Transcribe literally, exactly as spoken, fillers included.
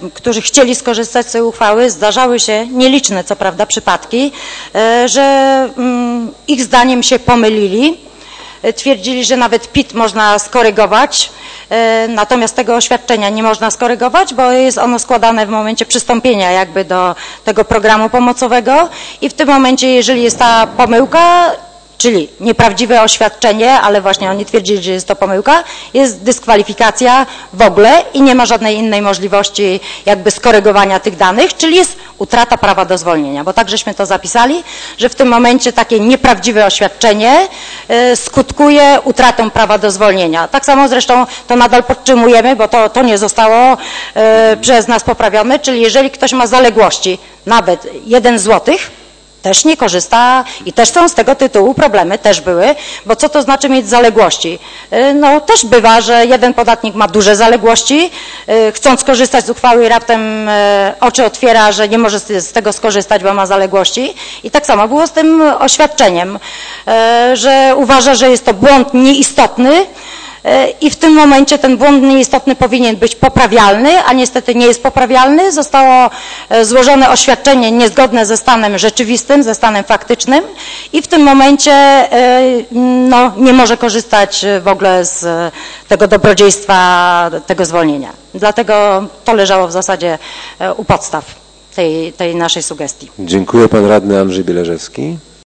którzy chcieli skorzystać z tej uchwały, zdarzały się nieliczne, co prawda, przypadki, że ich zdaniem się pomylili. Twierdzili, że nawet P I T można skorygować, natomiast tego oświadczenia nie można skorygować, bo jest ono składane w momencie przystąpienia jakby do tego programu pomocowego i w tym momencie, jeżeli jest ta pomyłka, czyli nieprawdziwe oświadczenie, ale właśnie oni twierdzili, że jest to pomyłka, jest dyskwalifikacja w ogóle i nie ma żadnej innej możliwości jakby skorygowania tych danych, czyli jest utrata prawa do zwolnienia, bo tak żeśmy to zapisali, że w tym momencie takie nieprawdziwe oświadczenie y, skutkuje utratą prawa do zwolnienia. Tak samo zresztą to nadal podtrzymujemy, bo to, to nie zostało y, przez nas poprawione, czyli jeżeli ktoś ma zaległości, nawet jeden złotych, też nie korzysta i też są z tego tytułu problemy, też były, bo co to znaczy mieć zaległości? No też bywa, że jeden podatnik ma duże zaległości, chcąc skorzystać z uchwały i raptem oczy otwiera, że nie może z tego skorzystać, bo ma zaległości i tak samo było z tym oświadczeniem, że uważa, że jest to błąd nieistotny, i w tym momencie ten błąd nieistotny powinien być poprawialny, a niestety nie jest poprawialny. Zostało złożone oświadczenie niezgodne ze stanem rzeczywistym, ze stanem faktycznym i w tym momencie no, nie może korzystać w ogóle z tego dobrodziejstwa, tego zwolnienia. Dlatego to leżało w zasadzie u podstaw tej, tej naszej sugestii. Dziękuję. Pan radny Andrzej Bieleżewski.